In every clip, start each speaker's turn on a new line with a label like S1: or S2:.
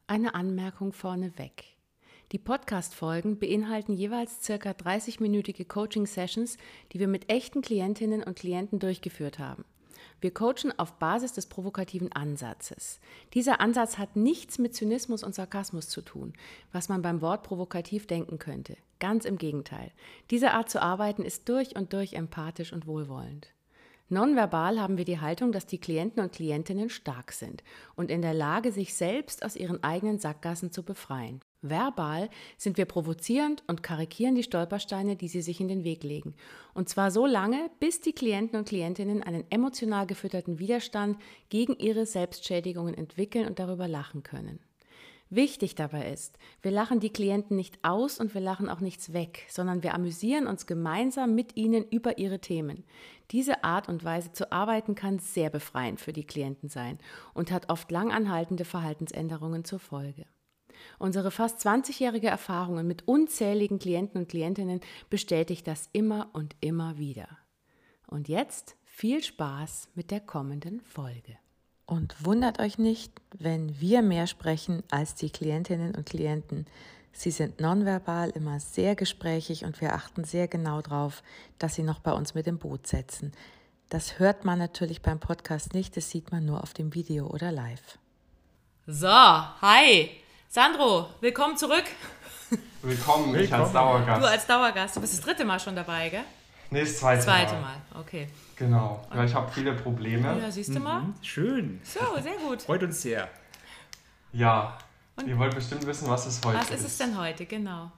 S1: Eine Anmerkung vorneweg. Die Podcast-Folgen beinhalten jeweils ca. 30-minütige Coaching-Sessions, die wir mit echten Klientinnen und Klienten durchgeführt haben. Wir coachen auf Basis des provokativen Ansatzes. Dieser Ansatz hat nichts mit Zynismus und Sarkasmus zu tun, was man beim Wort provokativ denken könnte. Ganz im Gegenteil. Diese Art zu arbeiten ist durch und durch empathisch und wohlwollend. Nonverbal haben wir die Haltung, dass die Klienten und Klientinnen stark sind und in der Lage, sich selbst aus ihren eigenen Sackgassen zu befreien. Verbal sind wir provozierend und karikieren die Stolpersteine, die sie sich in den Weg legen. Und zwar so lange, bis die Klienten und Klientinnen einen emotional gefütterten Widerstand gegen ihre Selbstschädigungen entwickeln und darüber lachen können. Wichtig dabei ist, wir lachen die Klienten nicht aus und wir lachen auch nichts weg, sondern wir amüsieren uns gemeinsam mit ihnen über ihre Themen. Diese Art und Weise zu arbeiten kann sehr befreiend für die Klienten sein und hat oft langanhaltende Verhaltensänderungen zur Folge. Unsere fast 20-jährige Erfahrungen mit unzähligen Klienten und Klientinnen bestätigt das immer und immer wieder. Und jetzt viel Spaß mit der kommenden Folge. Und wundert euch nicht, wenn wir mehr sprechen als die Klientinnen und Klienten. Sie sind nonverbal immer sehr gesprächig und wir achten sehr genau darauf, dass sie noch bei uns mit im Boot sitzen. Das hört man natürlich beim Podcast nicht, das sieht man nur auf dem Video oder live.
S2: So, hi! Sandro, willkommen zurück.
S3: Willkommen, ich als Dauergast.
S2: Du als Dauergast, du bist das 3. Mal schon dabei, gell?
S3: Nee, das zweite
S2: Mal, okay.
S3: Genau, weil ich habe viele Probleme.
S2: Ja, siehst du mal?
S4: Schön.
S2: So, sehr gut.
S4: Freut uns sehr.
S3: Ja, und ihr wollt bestimmt wissen, was es heute ist.
S2: Was ist es denn heute, genau?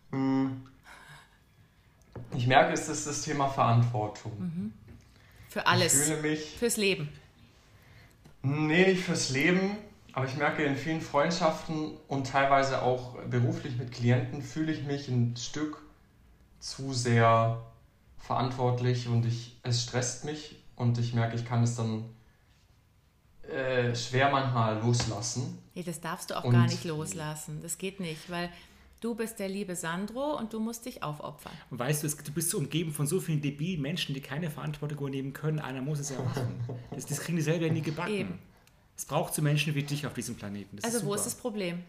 S3: Ich merke, es ist das Thema Verantwortung.
S2: Für alles.
S3: Ich fühle mich...
S2: Fürs Leben.
S3: Nee, nicht fürs Leben, aber ich merke in vielen Freundschaften und teilweise auch beruflich mit Klienten fühle ich mich ein Stück zu sehr verantwortlich und es stresst mich und ich merke, ich kann es dann schwer manchmal loslassen.
S2: Nee, das darfst du auch gar nicht loslassen. Das geht nicht, weil du bist der liebe Sandro und du musst dich aufopfern.
S4: Und weißt du, du bist so umgeben von so vielen debilen Menschen, die keine Verantwortung übernehmen können. Einer muss es ja machen. Das kriegen die selber nie gebacken.
S2: Eben.
S4: Es braucht so Menschen wie dich auf diesem Planeten. Das
S2: also
S4: ist
S2: wo ist das Problem?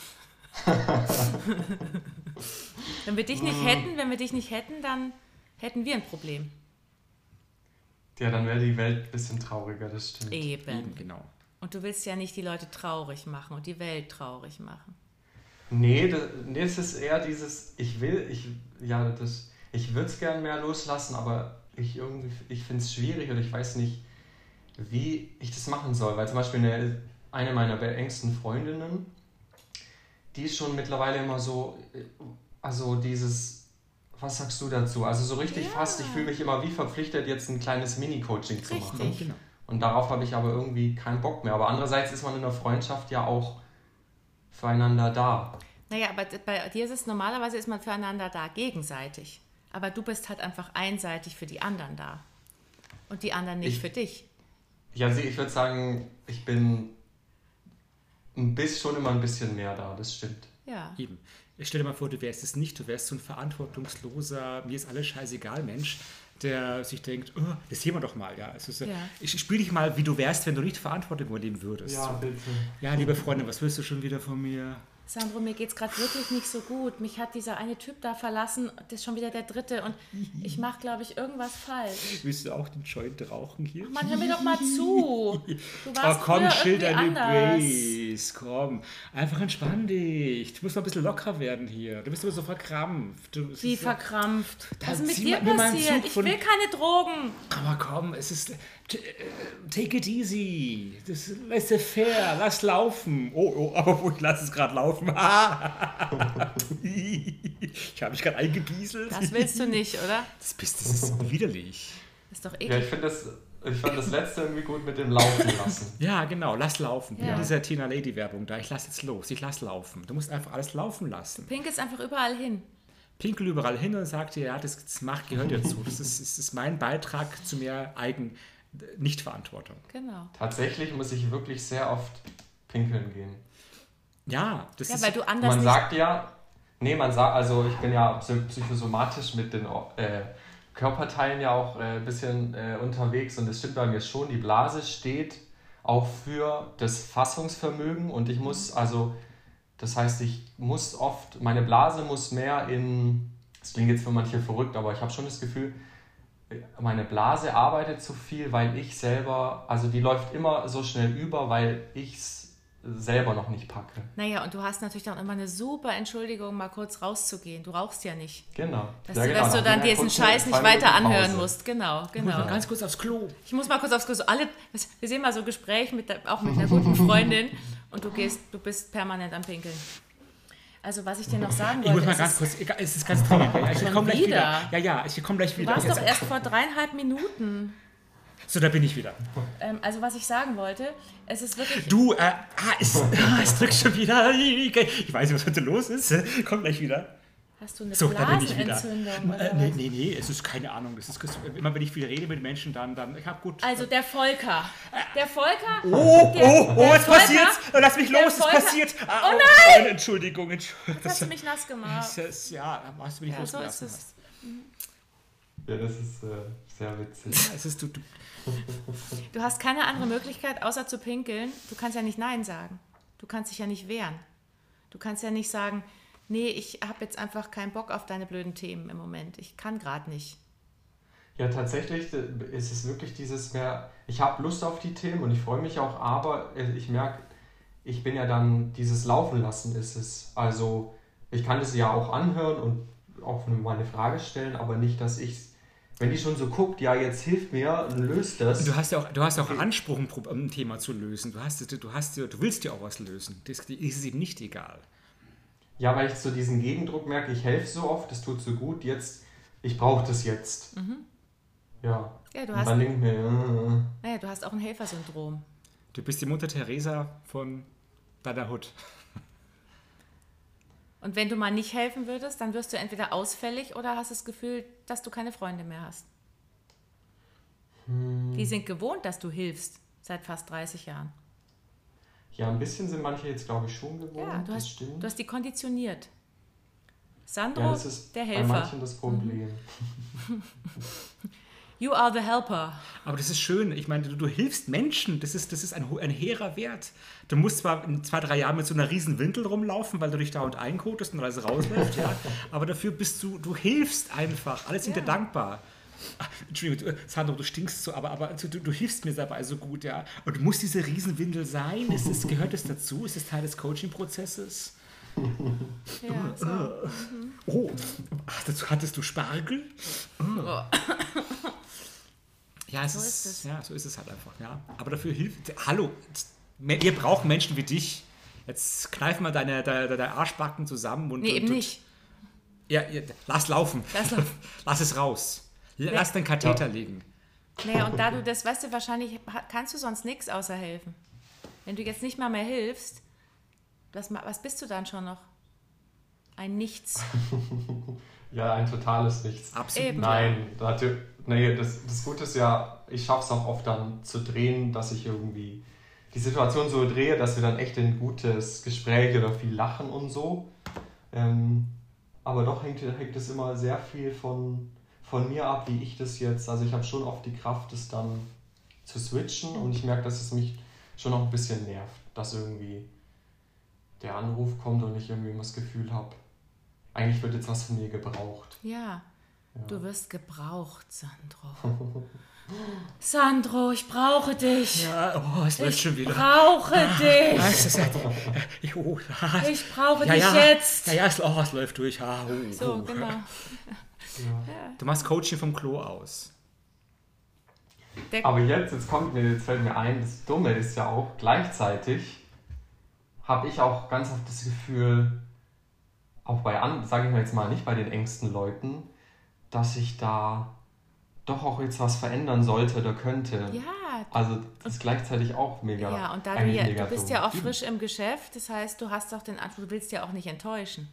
S2: Wenn wir dich nicht hätten, dann hätten wir ein Problem.
S3: Ja, dann wäre die Welt ein bisschen trauriger, das stimmt.
S2: Eben,
S4: genau.
S2: Und du willst ja nicht die Leute traurig machen und die Welt traurig machen.
S3: Nee, es ist eher dieses, ich würde es gern mehr loslassen, aber ich finde es schwierig und ich weiß nicht, wie ich das machen soll. Weil zum Beispiel eine meiner engsten Freundinnen, die ist schon mittlerweile immer so, also dieses... Was sagst du dazu? Also so richtig fast, ich fühle mich immer wie verpflichtet, jetzt ein kleines Mini-Coaching zu machen.
S4: Genau.
S3: Und darauf habe ich aber irgendwie keinen Bock mehr. Aber andererseits ist man in der Freundschaft ja auch füreinander da.
S2: Naja, aber bei dir ist es normalerweise, ist man füreinander da, gegenseitig. Aber du bist halt einfach einseitig für die anderen da. Und die anderen nicht für dich.
S3: Ja, ich würde sagen, ich bin schon immer ein bisschen mehr da, das stimmt.
S2: Ja.
S4: Eben. Stell dir mal vor, du wärst es nicht, du wärst so ein verantwortungsloser, mir ist alles scheißegal Mensch, der sich denkt, oh, das sehen wir doch mal. Ja. Also so, ich spiel dich mal, wie du wärst, wenn du nicht Verantwortung übernehmen würdest.
S3: Ja, bitte.
S4: Ja, liebe Freundin, was willst du schon wieder von mir?
S2: Sandro, mir geht's gerade wirklich nicht so gut. Mich hat dieser eine Typ da verlassen, das ist schon wieder der 3. und ich mache, glaube ich, irgendwas falsch.
S4: Willst du auch den Joint rauchen hier?
S2: Mann, hör mir doch mal zu. Du warst
S4: komm,
S2: früher
S4: chill
S2: irgendwie
S4: deine
S2: anders.
S4: Base, komm. Einfach entspann dich. Du musst mal ein bisschen locker werden hier. Du bist immer so verkrampft.
S2: Wie verkrampft? Was ist denn mit
S4: zieh
S2: dir
S4: mal einen
S2: passiert?
S4: Zug
S2: Ich
S4: von-
S2: will keine Drogen.
S4: Aber komm, es ist... Take it easy. Das laissez-faire. Lass laufen. Oh, aber wo ich lasse es gerade laufen. Ich habe mich gerade eingebieselt.
S2: Das willst du nicht, oder?
S4: Das ist widerlich.
S2: Ist doch
S3: Ja,
S2: eklig.
S3: ich fand das letzte irgendwie gut mit dem Laufen lassen.
S4: Ja, genau. Lass laufen.
S2: Ja.
S4: Ja. Diese Tina Lady Werbung da. Ich lass jetzt los. Ich lass laufen. Du musst einfach alles laufen lassen.
S2: Pinkelst einfach überall hin.
S4: Pinkel überall hin und sagt dir, ja, das gehört dazu. Das ist mein Beitrag zu mehr Nichtverantwortung.
S2: Genau.
S3: Tatsächlich muss ich wirklich sehr oft pinkeln gehen.
S4: Ja, das
S2: Ja,
S4: ist...
S2: weil du anders
S3: Man
S2: nicht...
S3: sagt ja, also ich bin ja psychosomatisch mit den Körperteilen ja auch ein bisschen unterwegs und das stimmt bei mir schon. Die Blase steht auch für das Fassungsvermögen und ich muss, also Das heißt, meine Blase muss mehr das klingt jetzt für manche verrückt, aber ich habe schon das Gefühl, meine Blase arbeitet zu viel, weil ich selber, also die läuft immer so schnell über, weil ich es selber noch nicht packe.
S2: Naja, und du hast natürlich dann immer eine super Entschuldigung, mal kurz rauszugehen. Du rauchst ja nicht.
S3: Genau.
S2: Dass du dann diesen Scheiß nicht weiter anhören musst. Genau.
S4: Ich muss mal ganz kurz aufs Klo.
S2: Ich muss mal kurz aufs Klo. Wir sehen mal so Gespräch auch mit einer guten Freundin und du bist permanent am Pinkeln. Also was ich dir noch sagen wollte...
S4: Ich muss mal ganz kurz, es ist ganz dringend. Ich komme gleich wieder. Ja, ich komme gleich wieder.
S2: Du warst doch erst vor 3,5 Minuten.
S4: So, da bin ich wieder.
S2: Also was ich sagen wollte, es ist wirklich...
S4: Es drückt schon wieder. Ich weiß nicht, was heute los ist. Komm gleich wieder.
S2: Hast du eine Blasenentzündung?
S4: Nee, es ist keine Ahnung. Das ist, immer wenn ich viel rede mit Menschen, dann ich hab gut...
S2: Also der Volker.
S4: Es passiert. Lass mich los, es passiert.
S2: Oh nein!
S4: Entschuldigung.
S2: Jetzt hast du mich nass gemacht.
S4: Ja, hast du mich losgelassen.
S3: Ja, das ist sehr witzig.
S4: Ja, es ist,
S2: du hast keine andere Möglichkeit, außer zu pinkeln. Du kannst ja nicht Nein sagen. Du kannst dich ja nicht wehren. Du kannst ja nicht sagen, nee, ich habe jetzt einfach keinen Bock auf deine blöden Themen im Moment. Ich kann gerade nicht.
S3: Ja, tatsächlich ist es wirklich dieses mehr, ich habe Lust auf die Themen und ich freue mich auch, aber ich merke, ich bin ja dann, dieses Laufen lassen ist es. Also ich kann es ja auch anhören und auch mal eine Frage stellen, aber nicht, dass wenn die schon so guckt, ja, jetzt hilft mir, löst das.
S4: Du hast ja auch einen Anspruch, ein Thema zu lösen. Du willst ja auch was lösen. Das ist es eben nicht egal.
S3: Ja, weil ich so diesen Gegendruck merke, ich helfe so oft, das tut so gut, ich brauche das jetzt. Ja.
S2: Du
S3: und
S2: hast,
S3: dann denke ich mir,
S2: naja, du hast auch ein Helfersyndrom.
S4: Du bist die Mutter Teresa von deiner Hut.
S2: Und wenn du mal nicht helfen würdest, dann wirst du entweder ausfällig oder hast das Gefühl, dass du keine Freunde mehr hast. Die sind gewohnt, dass du hilfst, seit fast 30 Jahren.
S3: Ja, ein bisschen sind manche jetzt, glaube ich, schon gewohnt.
S2: Ja, du hast die konditioniert. Sandro,
S3: das ist
S2: der Helfer.
S3: Bei manchen das Problem.
S2: You are the helper.
S4: Aber das ist schön. Ich meine, du hilfst Menschen. Das ist ein hehrer Wert. Du musst zwar in 2-3 Jahren mit so einer riesen Windel rumlaufen, weil du dich da und einkotest und alles rausläuft, ja. Aber dafür du hilfst einfach. Alle sind dir dankbar. Entschuldigung, Sandro, du stinkst so, aber du hilfst mir dabei so gut, ja. Und muss diese Riesenwindel sein? Gehört es dazu? Ist es Teil des Coaching-Prozesses?
S2: Ja, so.
S4: Oh, hattest du Spargel?
S2: Oh.
S4: Ja, so ist es halt einfach, ja. Aber dafür hilft, hallo, wir brauchen Menschen wie dich. Jetzt kneif mal deine Arschbacken zusammen und...
S2: Nee, eben nicht.
S4: Ja, lass laufen. Lass es raus. Lass den Katheter legen.
S2: Naja, und da du das, weißt du, wahrscheinlich kannst du sonst nichts außer helfen. Wenn du jetzt nicht mal mehr hilfst, was bist du dann schon noch? Ein Nichts.
S3: Ja, ein totales Nichts.
S4: Absolut.
S2: Eben.
S3: Nein, das Gute ist ja, ich schaffe es auch oft dann zu drehen, dass ich irgendwie die Situation so drehe, dass wir dann echt ein gutes Gespräch oder viel lachen und so. Aber doch hängt es immer sehr viel von mir ab, wie ich das jetzt, also ich habe schon oft die Kraft, das dann zu switchen und ich merke, dass es mich schon noch ein bisschen nervt, dass irgendwie der Anruf kommt und ich irgendwie das Gefühl habe, eigentlich wird jetzt was von mir gebraucht.
S2: Ja. Du wirst gebraucht, Sandro. Sandro, ich brauche dich.
S4: Ja, es läuft schon wieder.
S2: Ich brauche dich.
S4: Ich
S2: brauche dich jetzt.
S4: Ja, es läuft durch.
S2: So, genau.
S3: Ja.
S4: Du machst Coaching vom Klo aus.
S3: Aber jetzt fällt mir ein, das Dumme ist ja auch, gleichzeitig habe ich auch ganz oft das Gefühl, auch sage ich mal jetzt mal, nicht bei den engsten Leuten, dass ich da doch auch jetzt was verändern sollte oder könnte.
S2: Ja.
S3: Also das ist gleichzeitig auch mega.
S2: Ja, und da du bist ja auch frisch im Geschäft, das heißt, du hast auch den Anspruch, du willst ja auch nicht enttäuschen.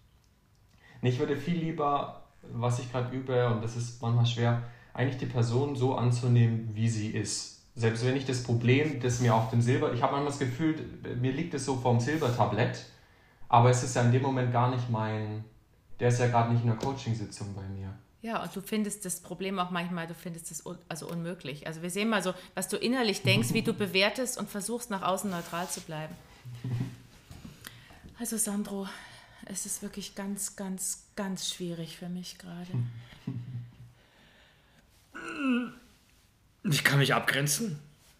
S3: Ich würde viel lieber, was ich gerade übe, und das ist manchmal schwer, eigentlich die Person so anzunehmen, wie sie ist. Selbst wenn ich das Problem, das mir auf dem ich habe manchmal das Gefühl, mir liegt es so vom Silbertablett, aber es ist ja in dem Moment gar nicht der ist ja gerade nicht in der Coaching-Sitzung bei mir.
S2: Ja, und du findest das Problem auch manchmal, also unmöglich. Also wir sehen mal so, was du innerlich denkst, wie du bewertest und versuchst nach außen neutral zu bleiben. Also Sandro, es ist wirklich ganz, ganz, ganz schwierig für mich gerade.
S4: Ich kann mich abgrenzen.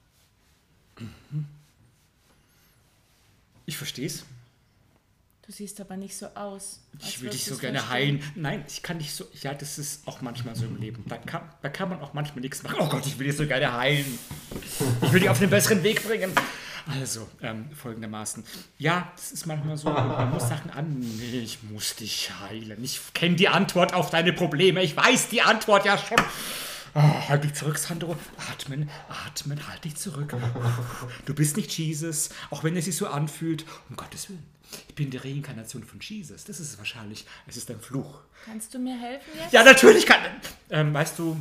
S4: Ich verstehe es.
S2: Du siehst aber nicht so aus.
S4: Ich will dich so gerne heilen. Nein, ich kann nicht so. Ja, das ist auch manchmal so im Leben. Da kann man auch manchmal nichts machen. Oh Gott, ich will dich so gerne heilen. Ich will dich auf den besseren Weg bringen. Also, folgendermaßen. Ja, das ist manchmal so. Man muss Sachen annehmen. Ich muss dich heilen. Ich kenne die Antwort auf deine Probleme. Ich weiß die Antwort ja schon. Oh, halt dich zurück, Sandro. Atmen, atmen, halt dich zurück. Du bist nicht Jesus, auch wenn es sich so anfühlt. Um Gottes Willen. Ich bin die Reinkarnation von Jesus. Das ist es wahrscheinlich. Es ist ein Fluch.
S2: Kannst du mir helfen jetzt?
S4: Ja, natürlich kann. Weißt du,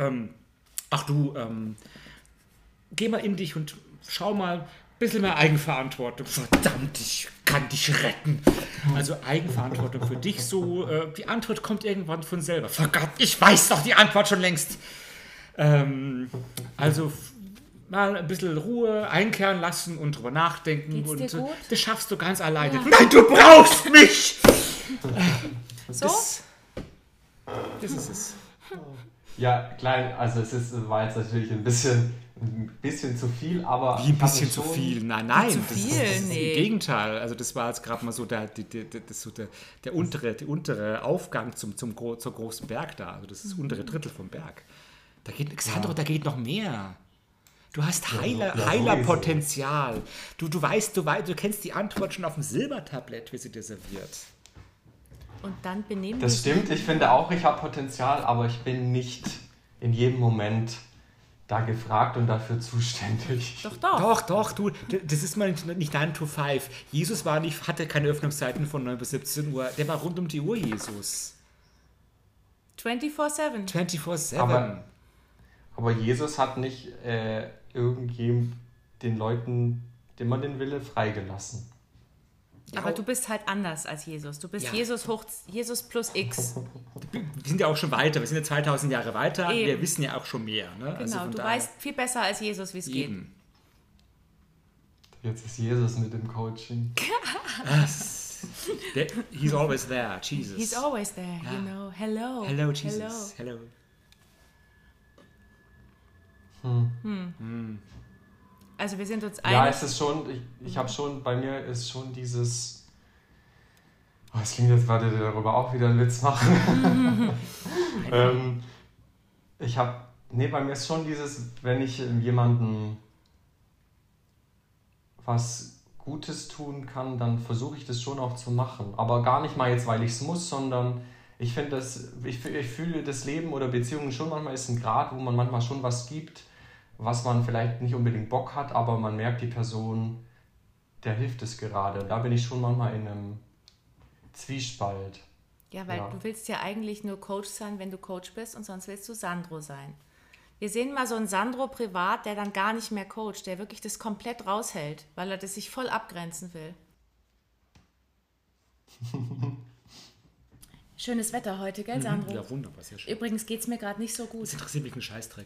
S4: geh mal in dich und schau mal ein bisschen mehr Eigenverantwortung. Verdammt, ich kann dich retten. Also Eigenverantwortung für dich so. Die Antwort kommt irgendwann von selber. Verdammt, ich weiß doch die Antwort schon längst. Also mal ein bisschen Ruhe einkehren lassen und drüber nachdenken.
S2: Geht's dir gut?
S4: Das schaffst du ganz alleine. Ja. Nein, du brauchst mich!
S2: So?
S4: Das ist es.
S3: Ja, klein, also war jetzt natürlich ein bisschen zu viel, aber...
S4: Wie ein bisschen zu viel? Nein, das
S2: viel?
S4: ist im Gegenteil. Also das war jetzt gerade mal so der untere Aufgang zur großen Berg da. Also das ist das untere Drittel vom Berg. Da geht, Xandro, da geht noch mehr. Du hast Heilerpotenzial. Du weißt, du kennst die Antwort schon auf dem Silbertablett, wie sie dir serviert.
S2: Und dann benehmen
S3: Das stimmt, ich finde auch, ich habe Potenzial, aber ich bin nicht in jedem Moment da gefragt und dafür zuständig.
S2: Doch.
S4: Du, das ist mal nicht 9 to 5. Jesus hatte keine Öffnungszeiten von 9 bis 17 Uhr. Der war rund um die Uhr, Jesus.
S2: 24/7.
S4: 24/7.
S3: Aber Jesus hat nicht irgendjemand den Leuten, dem man den Wille, freigelassen.
S2: Aber du bist halt anders als Jesus. Du bist Jesus plus X.
S4: Wir sind ja auch schon weiter. Wir sind ja 2000 Jahre weiter.
S2: Eben.
S4: Wir wissen ja auch schon mehr. Ne?
S2: Genau,
S4: also
S2: du weißt viel besser als Jesus, wie es geht.
S3: Jetzt ist Jesus mit dem Coaching.
S4: He's always there, Jesus.
S2: He's always there, you know. Hello.
S4: Hello, Jesus. Hello.
S2: Also wir sind uns einig.
S3: Ja, es ist schon, ich habe schon, bei mir ist schon dieses, es klingt jetzt, warte, darüber auch wieder einen Witz machen. Bei mir ist schon dieses, wenn ich jemandem was Gutes tun kann, dann versuche ich das schon auch zu machen. Aber gar nicht mal jetzt, weil ich es muss, sondern ich finde, ich fühle das Leben oder Beziehungen schon manchmal ist ein Grad, wo man manchmal schon was gibt, was man vielleicht nicht unbedingt Bock hat, aber man merkt, die Person, der hilft es gerade. Da bin ich schon manchmal in einem Zwiespalt.
S2: Ja, weil du willst ja eigentlich nur Coach sein, wenn du Coach bist und sonst willst du Sandro sein. Wir sehen mal so einen Sandro privat, der dann gar nicht mehr coacht, der wirklich das komplett raushält, weil er das sich voll abgrenzen will. Schönes Wetter heute, gell, Sandro?
S4: Ja, wunderbar, sehr schön.
S2: Übrigens geht es mir gerade nicht so gut.
S4: Das interessiert mich ein Scheißdreck.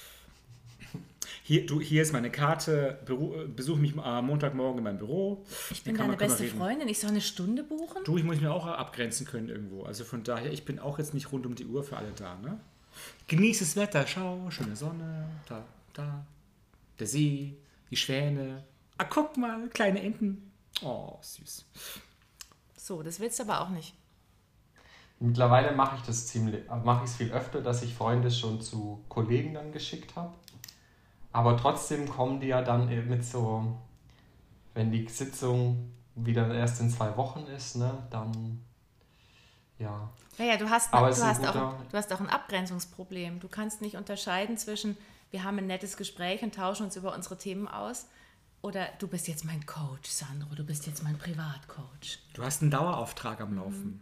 S4: Hier ist meine Karte, besuch mich am Montagmorgen in meinem Büro.
S2: Ich bin deine beste Freundin, ich soll eine Stunde buchen?
S4: Du, ich muss mich auch abgrenzen können irgendwo. Also von daher, ich bin auch jetzt nicht rund um die Uhr für alle da, ne? Genieß das Wetter, schau, schöne Sonne, da, der See, die Schwäne. Ah, guck mal, kleine Enten. Oh, süß.
S2: So, das willst du aber auch nicht.
S3: Mittlerweile mache ich es viel öfter, dass ich Freunde schon zu Kollegen dann geschickt habe. Aber trotzdem kommen die ja dann mit so, wenn die Sitzung wieder erst in 2 Wochen ist, ne, dann, ja.
S2: Naja, du hast auch ein Abgrenzungsproblem. Du kannst nicht unterscheiden zwischen, wir haben ein nettes Gespräch und tauschen uns über unsere Themen aus, oder du bist jetzt mein Coach, Sandro, du bist jetzt mein Privatcoach.
S4: Du hast einen Dauerauftrag am Laufen.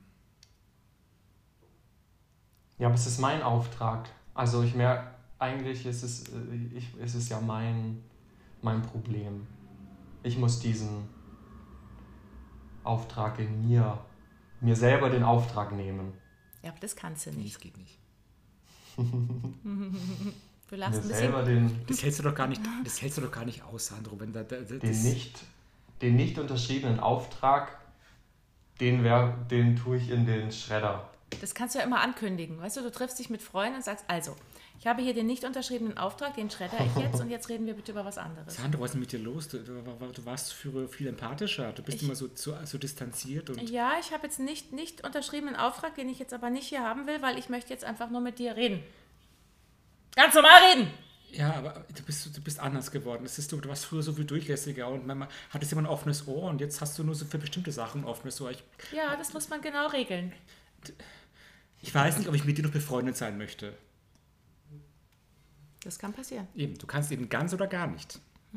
S3: Ja, aber es ist mein Auftrag. Also ich merke, eigentlich ist es ja mein Problem. Ich muss diesen Auftrag in mir selber den Auftrag nehmen.
S2: Ja, aber das kannst du nicht.
S4: Nee, das geht nicht.
S2: Du lachst ein bisschen.
S4: Das hältst du doch gar nicht aus, Sandro. Wenn
S3: den nicht unterschriebenen Auftrag den tue ich in den Schredder.
S2: Das kannst du ja immer ankündigen. Weißt du, du triffst dich mit Freunden und sagst, also, ich habe hier den nicht unterschriebenen Auftrag, den schredder ich jetzt und jetzt reden wir bitte über was anderes.
S4: Sandra, was ist denn mit dir los? Du warst früher viel empathischer. Du bist immer so distanziert. Und
S2: ja, ich habe jetzt nicht unterschriebenen Auftrag, den ich jetzt aber nicht hier haben will, weil ich möchte jetzt einfach nur mit dir reden. Ganz normal reden!
S4: Ja, aber du bist anders geworden. Du warst früher so viel durchlässiger und man hattest immer ein offenes Ohr und jetzt hast du nur so für bestimmte Sachen ein offenes Ohr.
S2: Ja, das muss man genau regeln.
S4: Ich weiß nicht, ob ich mit dir noch befreundet sein möchte.
S2: Das kann passieren.
S4: Eben, du kannst eben ganz oder gar nicht.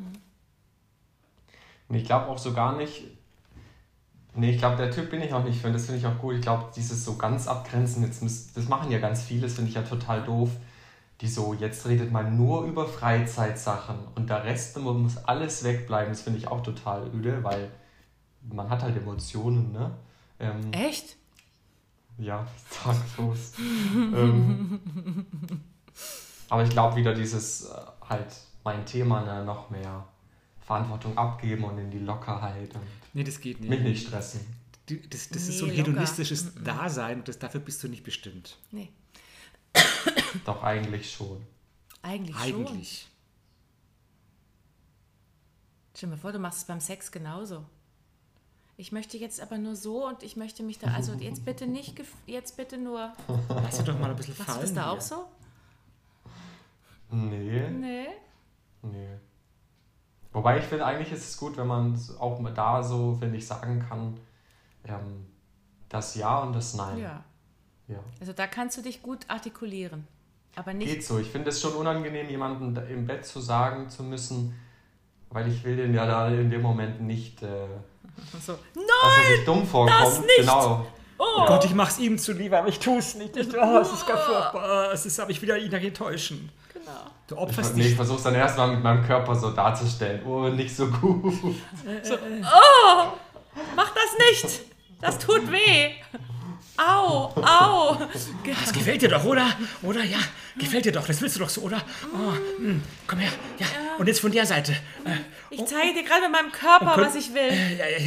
S3: Nee, ich glaube auch so gar nicht. Nee, ich glaube, der Typ bin ich auch nicht für. Und das finde ich auch gut. Ich glaube, dieses so ganz abgrenzen, das machen ja ganz viele, das finde ich ja total doof. Die so, jetzt redet man nur über Freizeitsachen und der Rest muss alles wegbleiben. Das finde ich auch total öde, weil man hat halt Emotionen, ne?
S2: Echt?
S3: Ja, tagslos. Aber ich glaube wieder dieses halt mein Thema, ne, noch mehr Verantwortung abgeben und in die Lockerheit und
S4: nee, das geht nicht.
S3: Mich nicht stressen.
S4: Das ist so ein hedonistisches Dasein, dafür bist du nicht bestimmt.
S2: Nee.
S3: Doch, eigentlich schon.
S2: Eigentlich schon. Stell dir mal vor, du machst es beim Sex genauso. Ich möchte jetzt aber nur so und ich möchte mich da, also jetzt bitte nicht, jetzt bitte nur.
S4: Lass dich doch mal ein bisschen fallen.
S2: Machst du das da auch so?
S3: Nee. Wobei ich finde, eigentlich ist es gut, wenn man auch da so, finde ich, sagen kann, das Ja und das Nein.
S2: Ja. Also da kannst du dich gut artikulieren. Aber nicht.
S3: Geht so. Ich finde es schon unangenehm, jemandem im Bett zu sagen zu müssen, weil ich will den ja da in dem Moment nicht,
S2: so.
S3: dass er sich dumm vorkommt.
S2: Das nicht!
S3: Genau.
S4: Oh Gott, ich mach's ihm zuliebe, aber ich tu's nicht. Es ist gar furchtbar. Aber ich will ja ihn enttäuschen.
S2: Genau.
S4: Du opferst
S3: Ich versuch's dann erstmal mit meinem Körper so darzustellen. Oh, nicht so gut.
S2: Mach das nicht! Das tut weh! Au!
S4: Das gefällt dir doch, oder? Oder? Ja, gefällt dir doch. Das willst du doch so, oder? Oh, komm her. Ja. Und jetzt von der Seite.
S2: Ich zeige dir gerade mit meinem Körper, was ich will.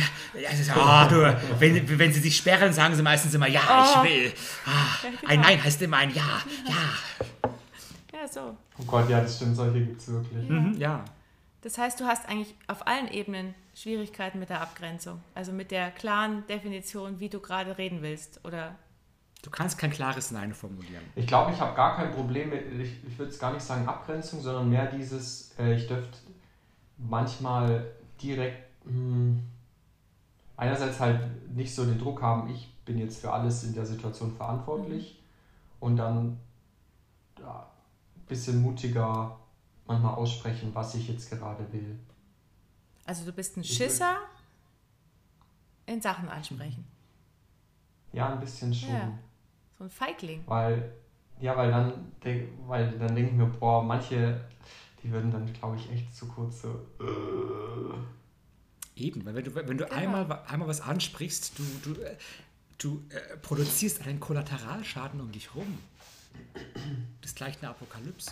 S4: Wenn sie sich sperren, sagen sie meistens immer, ja, ich will. Ein Nein heißt immer ein Ja.
S2: Ja, so.
S3: Oh Gott, ja, das stimmt. Solche gibt's wirklich.
S4: Ja.
S2: Das heißt, du hast eigentlich auf allen Ebenen Schwierigkeiten mit der Abgrenzung. Also mit der klaren Definition, wie du gerade reden willst, oder?
S4: Du kannst kein klares Nein formulieren.
S3: Ich glaube, ich habe gar kein Problem mit, ich würde es gar nicht sagen Abgrenzung, sondern mehr dieses, ich dürfte manchmal direkt einerseits halt nicht so den Druck haben, ich bin jetzt für alles in der Situation verantwortlich und dann ein bisschen mutiger manchmal aussprechen, was ich jetzt gerade will.
S2: Also du bist ein Schisser in Sachen ansprechen.
S3: Ja, ein bisschen schon.
S2: Ja, so ein Feigling.
S3: Weil dann denke ich mir, boah, manche, die würden dann, glaube ich, echt zu kurz so.
S4: Eben, weil wenn du einmal was ansprichst, du produzierst einen Kollateralschaden um dich rum. Das ist gleich eine Apokalypse.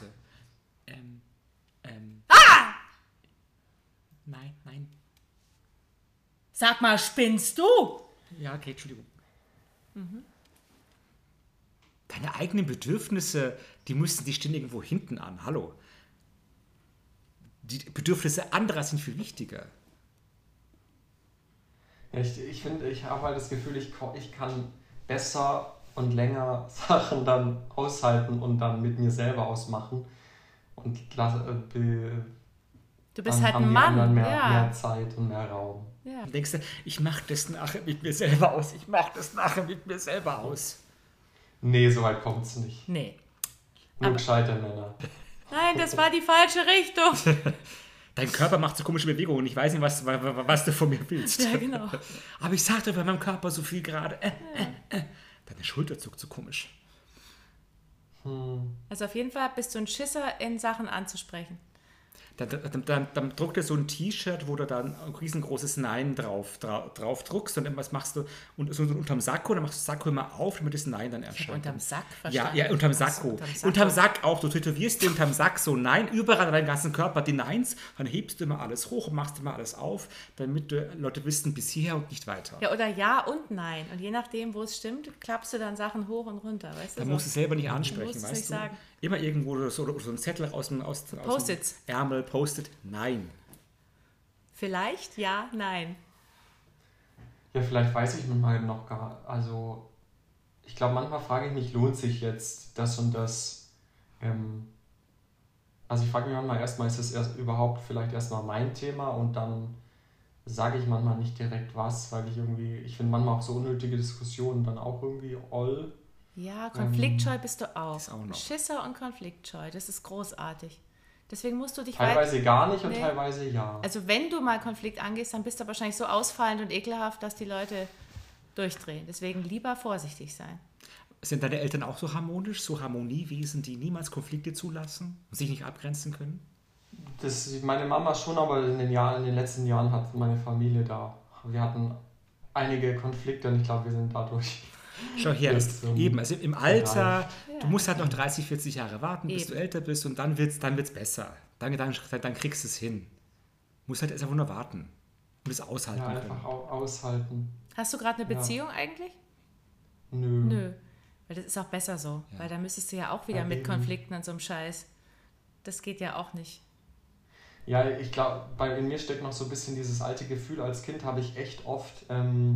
S4: Nein.
S2: Sag mal, spinnst du?
S4: Ja, okay, Entschuldigung. Deine eigenen Bedürfnisse, die müssen dich ständig irgendwo hinten an. Hallo. Die Bedürfnisse anderer sind viel wichtiger.
S3: Ja, ich finde, ich habe halt das Gefühl, ich kann besser und länger Sachen dann aushalten und dann mit mir selber ausmachen. Und
S2: du bist halt ein Mann.
S3: Dann mehr Zeit und mehr Raum.
S2: Ja.
S4: Und denkst du, ich mache das nachher mit mir selber aus.
S3: Nee, so weit kommt es nicht.
S2: Nee.
S3: Nur gescheite Männer.
S2: Nein, das war die falsche Richtung.
S4: Dein Körper macht so komische Bewegungen und ich weiß nicht, was du von mir willst.
S2: Ja, genau.
S4: Aber ich sagte bei meinem Körper so viel gerade. Deine Schulter zuckt so komisch.
S2: Also auf jeden Fall bist du ein Schisser in Sachen anzusprechen.
S4: Dann druckt er so ein T-Shirt, wo du dann ein riesengroßes Nein drauf druckst und dann was machst du und so unterm Sakko, dann machst du das Sakko immer auf, damit das Nein dann erscheint.
S2: Unterm Sack verstanden?
S4: Ja, unterm Sakko. Unterm Sack auch. Du tätowierst dir unterm Sack so Nein, überall an deinem ganzen Körper die Neins, dann hebst du immer alles hoch und machst immer alles auf, damit Leute wissen, bis hierher und nicht weiter.
S2: Ja, oder Ja und Nein. Und je nachdem, wo es stimmt, klappst du dann Sachen hoch und runter, weißt du?
S4: Da musst du es selber nicht ansprechen, weißt
S2: nicht
S4: du?
S2: Sagen.
S4: Immer irgendwo so ein Zettel aus dem Ärmel, Post-it, Nein.
S2: Vielleicht, ja, nein.
S3: Ja, vielleicht weiß ich manchmal noch gar, also ich glaube, manchmal frage ich mich, lohnt sich jetzt das und das, also ich frage mich manchmal erstmal, ist es überhaupt vielleicht erstmal mein Thema und dann sage ich manchmal nicht direkt was, weil ich finde manchmal auch so unnötige Diskussionen dann auch irgendwie all.
S2: Ja, konfliktscheu bist du auch.
S4: Ist auch noch.
S2: Schisser und konfliktscheu, das ist großartig. Deswegen musst du dich
S3: teilweise gar nicht und teilweise ja.
S2: Also wenn du mal Konflikt angehst, dann bist du wahrscheinlich so ausfallend und ekelhaft, dass die Leute durchdrehen. Deswegen lieber vorsichtig sein.
S4: Sind deine Eltern auch so harmonisch, so Harmoniewesen, die niemals Konflikte zulassen und sich nicht abgrenzen können?
S3: Meine Mama schon, aber in den letzten Jahren hat meine Familie wir hatten einige Konflikte und ich glaube, wir sind dadurch...
S4: Schau her, eben, also im Alter, du musst halt noch 30, 40 Jahre warten, bis du älter bist und dann wird's besser. Dann kriegst du es hin. Du musst halt erst einfach nur warten und es aushalten können.
S3: Einfach aushalten.
S2: Hast du gerade eine Beziehung eigentlich?
S3: Nö.
S2: Weil das ist auch besser so, weil da müsstest du ja auch wieder mit Konflikten und so einem Scheiß. Das geht ja auch nicht.
S3: Ja, ich glaube, in mir steckt noch so ein bisschen dieses alte Gefühl, als Kind habe ich echt oft...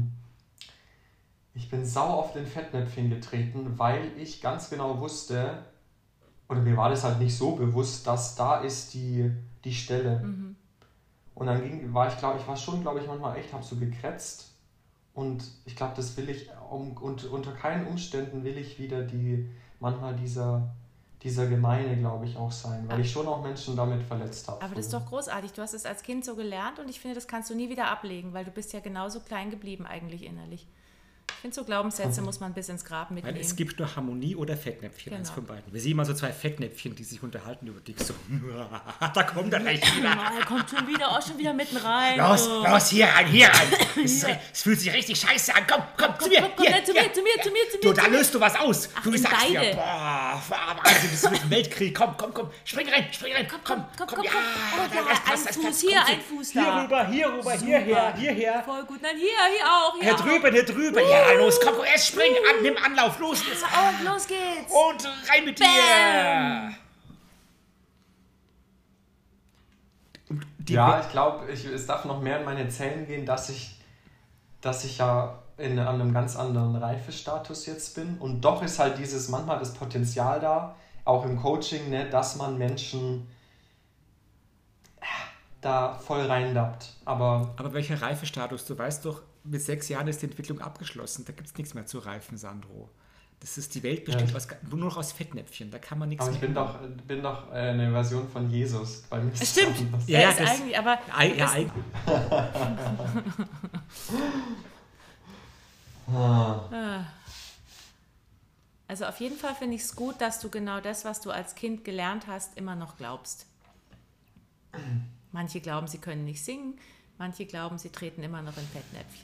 S3: Ich bin sau oft in Fettnäpfchen getreten, weil ich ganz genau wusste, oder mir war das halt nicht so bewusst, dass da ist die Stelle. Mhm. Und dann war ich manchmal echt, habe so gekrätzt und ich glaube, das will ich, unter keinen Umständen will ich wieder manchmal dieser Gemeine, glaube ich, auch sein, weil ich schon auch Menschen damit verletzt habe.
S2: Aber das ist doch großartig, du hast es als Kind so gelernt und ich finde, das kannst du nie wieder ablegen, weil du bist ja genauso klein geblieben eigentlich innerlich. Ich finde, so Glaubenssätze muss man bis ins Grab mitnehmen.
S4: Weil es gibt nur Harmonie oder Fettnäpfchen, eins von beiden. Wir sehen immer so zwei Fettnäpfchen, die sich unterhalten über dich. So, da kommt er gleich wieder.
S2: Er kommt schon wieder mitten rein.
S4: Los, hier rein. Es fühlt sich richtig scheiße an. Komm, zu mir.
S2: Zu mir.
S4: Du, da löst du was aus.
S2: Ach,
S4: du sagst
S2: beide.
S4: dir, Wahnsinn, das wird ein Weltkrieg. Komm. Spring rein.
S2: Komm.
S4: Ja,
S2: ein Fuß hier, ein Fuß da.
S4: Hier rüber, hierher.
S2: Voll gut. Nein, hier auch.
S4: Hier drüben. Ja, los, komm, erst spring, nimm Anlauf, los.
S2: Und los geht's.
S4: Und rein mit dir.
S3: Ja, ich glaube, es darf noch mehr in meine Zellen gehen, dass ich ja an einem ganz anderen Reifestatus jetzt bin. Und doch ist halt manchmal das Potenzial da, auch im Coaching, ne, dass man Menschen da voll reindappt. Aber
S4: welcher Reifestatus? Du weißt doch, mit 6 Jahren ist die Entwicklung abgeschlossen. Da gibt es nichts mehr zu reifen, Sandro. Die Welt besteht nur noch aus Fettnäpfchen. Da kann man nichts mehr.
S3: Aber ich bin doch eine Version von Jesus. Bei mir
S2: stimmt.
S4: Ja,
S2: ist eigentlich, aber...
S4: eigentlich.
S2: Also auf jeden Fall finde ich es gut, dass du genau das, was du als Kind gelernt hast, immer noch glaubst. Manche glauben, sie können nicht singen. Manche glauben, sie treten immer noch in Fettnäpfchen.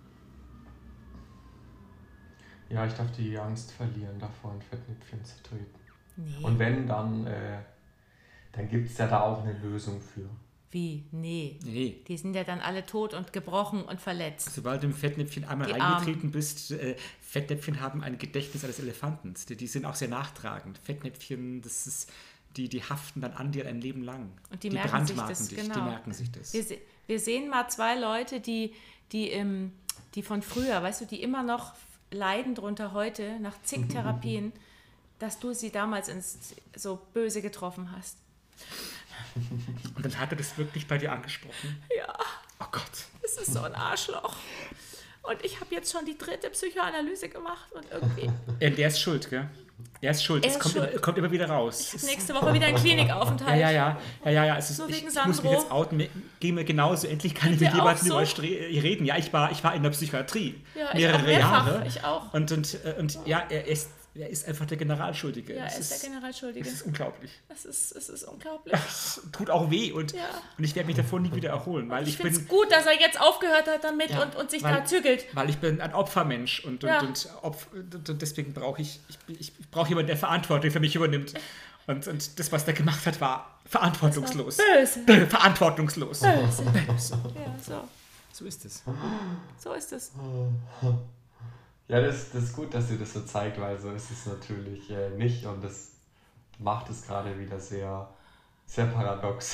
S3: Ja, ich darf die Angst verlieren, davor in Fettnäpfchen zu treten.
S2: Nee.
S3: Und wenn, dann gibt es ja da auch eine Lösung für.
S2: Wie? Nee. Die sind ja dann alle tot und gebrochen und verletzt.
S4: Sobald du im Fettnäpfchen einmal reingetreten bist, Fettnäpfchen haben ein Gedächtnis eines Elefanten. Die sind auch sehr nachtragend. Fettnäpfchen, das ist... Die haften dann an dir ein Leben lang.
S2: Und die merken sich das, genau.
S4: Die merken sich das.
S2: Wir sehen mal 2 Leute, die von früher, weißt du, die immer noch leiden drunter heute, nach zig Therapien, dass du sie damals so böse getroffen hast.
S4: Und dann hat er das wirklich bei dir angesprochen?
S2: Ja.
S4: Oh Gott.
S2: Das ist so ein Arschloch. Und ich habe jetzt schon die 3. Psychoanalyse gemacht und irgendwie...
S4: Der ist schuld, gell? Er ist schuld. Es kommt immer wieder raus.
S2: Ich habe nächste Woche wieder einen Klinikaufenthalt.
S4: Ja.
S2: So wegen
S4: ich
S2: Sandro.
S4: muss mich jetzt outen. Gehen wir genauso. Endlich kann ich mit jemandem über reden. Ja, ich war in der Psychiatrie.
S2: Ja,
S4: mehrere Jahre.
S2: Ich auch.
S4: Und ja, er ist Er ist einfach der Generalschuldige.
S2: Ja, er ist der Generalschuldige.
S4: Es ist unglaublich.
S2: Es ist unglaublich.
S4: Es tut auch weh und ich werde mich davon nie wieder erholen. Weil ich
S2: finde es gut, dass er jetzt aufgehört hat damit und sich da zügelt.
S4: Weil ich bin ein Opfermensch und deswegen brauche ich brauche jemanden, der Verantwortung für mich übernimmt. Und das, was der gemacht hat, war verantwortungslos.
S2: Böse.
S4: Verantwortungslos.
S2: Böse. Ja, so.
S4: So ist es.
S2: So ist es.
S3: Ja, das ist gut, dass sie das so zeigt, weil so ist es natürlich nicht und das macht es gerade wieder sehr, sehr paradox.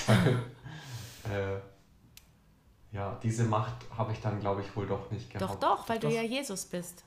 S3: Ja, diese Macht habe ich dann, glaube ich, wohl doch nicht gehabt.
S2: Doch, weil du ja Jesus bist.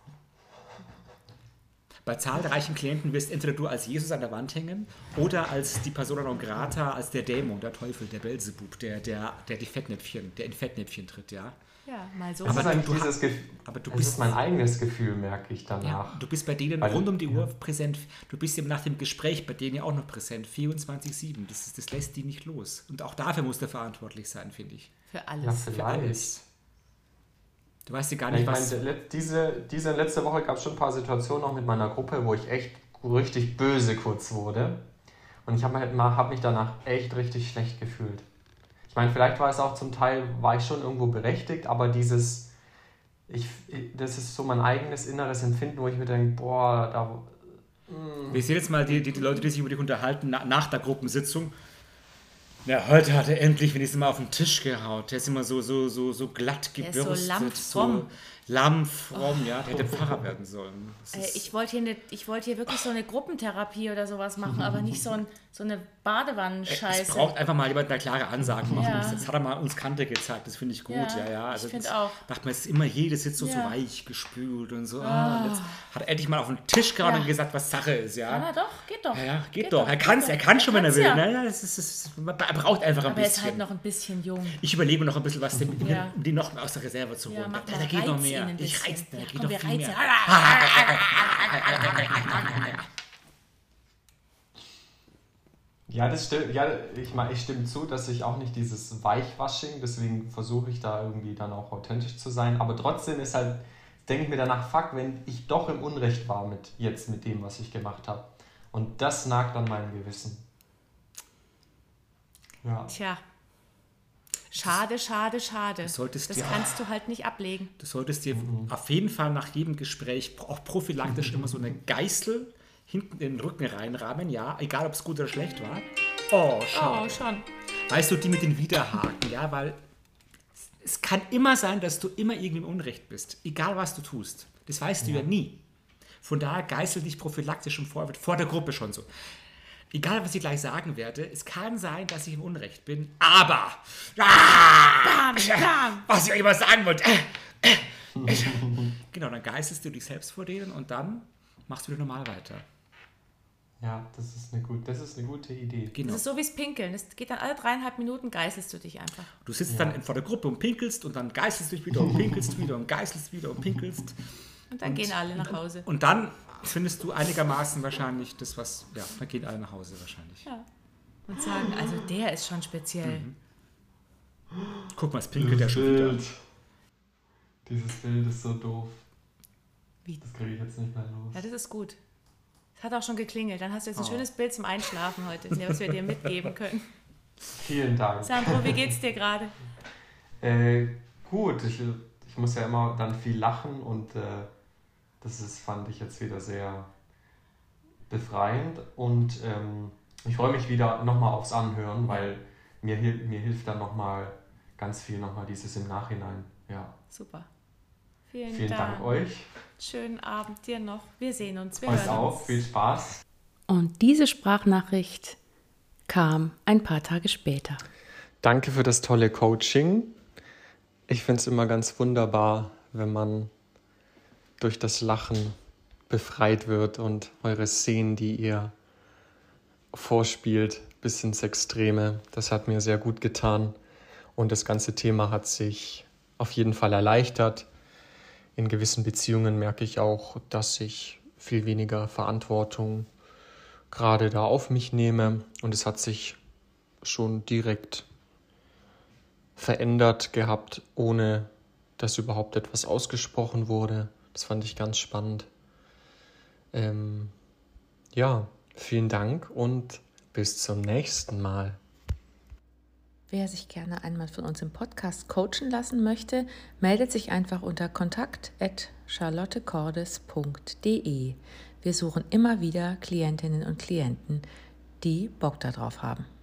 S4: Bei zahlreichen Klienten wirst entweder du als Jesus an der Wand hängen oder als die Persona non grata, als der Dämon, der Teufel, der Belzebub, der in Fettnäpfchen tritt, ja.
S2: Ja, mal so.
S3: Das ist eigentlich dieses Gefühl,
S4: du
S3: das
S4: bist
S3: ist mein eigenes Gefühl, merke ich danach.
S4: Ja, du bist bei denen rund um die Uhr präsent. Du bist eben nach dem Gespräch bei denen ja auch noch präsent, 24/7. Das lässt die nicht los. Und auch dafür muss der verantwortlich sein, finde ich.
S2: Für alles.
S3: Ja, vielleicht.
S4: Für alles. Du weißt ja gar nicht, was...
S3: Diese letzte Woche gab es schon ein paar Situationen noch mit meiner Gruppe, wo ich echt richtig böse kurz wurde. Und ich hab mich danach echt richtig schlecht gefühlt. Ich meine, vielleicht war es auch zum Teil, war ich schon irgendwo berechtigt, aber das ist so mein eigenes inneres Empfinden, wo ich mir denke, boah,
S4: Wir sehen jetzt mal die Leute, die sich über dich unterhalten, nach der Gruppensitzung. Ja, heute hat er endlich wenigstens mal auf den Tisch gehaut. Der ist immer so glatt gebürstet.
S2: Der ist so lammfromm.
S4: Lammfromm, ja. Der hätte Pfarrer werden sollen.
S2: Ich wollte hier wirklich so eine Gruppentherapie oder sowas machen, aber nicht so eine Badewannenscheiße.
S4: Es braucht einfach mal jemand, der klare Ansagen macht. Ja. Jetzt hat er mal uns Kante gezeigt, das finde ich gut. Ja. Also
S2: ich finde auch.
S4: Dachte man, es ist immer jede Sitzung so weich gespült und so. Und jetzt hat er endlich mal auf den Tisch gehauen und gesagt, was Sache ist. Ja,
S2: na doch, geht doch.
S4: Ja, geht doch. Er kann schon, wenn er will. Ja. Naja, er braucht einfach ein bisschen.
S2: Aber er ist halt noch ein bisschen jung.
S4: Ich überlebe noch ein bisschen was, um die noch mehr aus der Reserve zu holen.
S2: Ja,
S4: da geht noch mehr. Ich reiz mehr. Geht noch viel mehr.
S3: Ja, das stimmt. Ja, ich stimme zu, dass ich auch nicht dieses Weichwashing, deswegen versuche ich da irgendwie dann auch authentisch zu sein. Aber trotzdem ist halt, denke ich mir danach, fuck, wenn ich doch im Unrecht war mit dem, was ich gemacht habe. Und das nagt an meinem Gewissen. Ja.
S2: Tja. Schade. Das kannst du halt nicht ablegen.
S4: Du solltest dir auf jeden Fall nach jedem Gespräch auch prophylaktisch immer so eine Geißel hinten in den Rücken reinrahmen, ja, egal ob es gut oder schlecht war. Oh, schade.
S2: Oh, schon.
S4: Weißt du, die mit den Widerhaken, ja, weil es kann immer sein, dass du immer irgendwie im Unrecht bist, egal was du tust. Das weißt du ja nie. Von daher geißel dich prophylaktisch schon vor der Gruppe schon so. Egal, was ich gleich sagen werde, es kann sein, dass ich im Unrecht bin, aber was ich euch immer sagen wollte, genau, dann geißelst du dich selbst vor denen und dann machst du wieder normal weiter.
S3: Ja, das ist eine gute Idee.
S2: Genau. Das ist so wie das Pinkeln. Das geht dann alle 3,5 Minuten, geißelst du dich einfach.
S4: Du sitzt dann vor der Gruppe und pinkelst und dann geißelst du dich wieder und pinkelst wieder und geißelst wieder und pinkelst.
S2: Und dann gehen alle nach Hause.
S4: Und dann findest du einigermaßen wahrscheinlich dann gehen alle nach Hause wahrscheinlich.
S2: Ja. Und sagen, also der ist schon speziell.
S4: Guck mal, es pinkelt ja schon wieder.
S3: Dieses Bild ist so doof.
S2: Wie?
S3: Das kriege ich jetzt nicht mehr los.
S2: Ja, das ist gut. Es hat auch schon geklingelt. Dann hast du jetzt ein schönes Bild zum Einschlafen heute, was wir dir mitgeben können.
S3: Vielen Dank.
S2: Sandro, wie geht's dir gerade?
S3: Gut, ich muss ja immer dann viel lachen und fand ich jetzt wieder sehr befreiend und ich freue mich wieder nochmal aufs Anhören, weil mir hilft dann nochmal ganz viel dieses im Nachhinein. Ja.
S2: Super.
S3: Vielen Dank euch.
S2: Schönen Abend dir noch. Wir sehen uns. Wir
S3: euch
S2: hören
S3: auch.
S2: uns.
S3: Viel Spaß.
S1: Und diese Sprachnachricht kam ein paar Tage später.
S3: Danke für das tolle Coaching. Ich finde es immer ganz wunderbar, wenn man durch das Lachen befreit wird und eure Szenen, die ihr vorspielt, bis ins Extreme. Das hat mir sehr gut getan und das ganze Thema hat sich auf jeden Fall erleichtert. In gewissen Beziehungen merke ich auch, dass ich viel weniger Verantwortung gerade da auf mich nehme und es hat sich schon direkt verändert gehabt, ohne dass überhaupt etwas ausgesprochen wurde. Das fand ich ganz spannend. Ja, vielen Dank und bis zum nächsten Mal.
S1: Wer sich gerne einmal von uns im Podcast coachen lassen möchte, meldet sich einfach unter kontakt@charlottecordes.de. Wir suchen immer wieder Klientinnen und Klienten, die Bock darauf haben.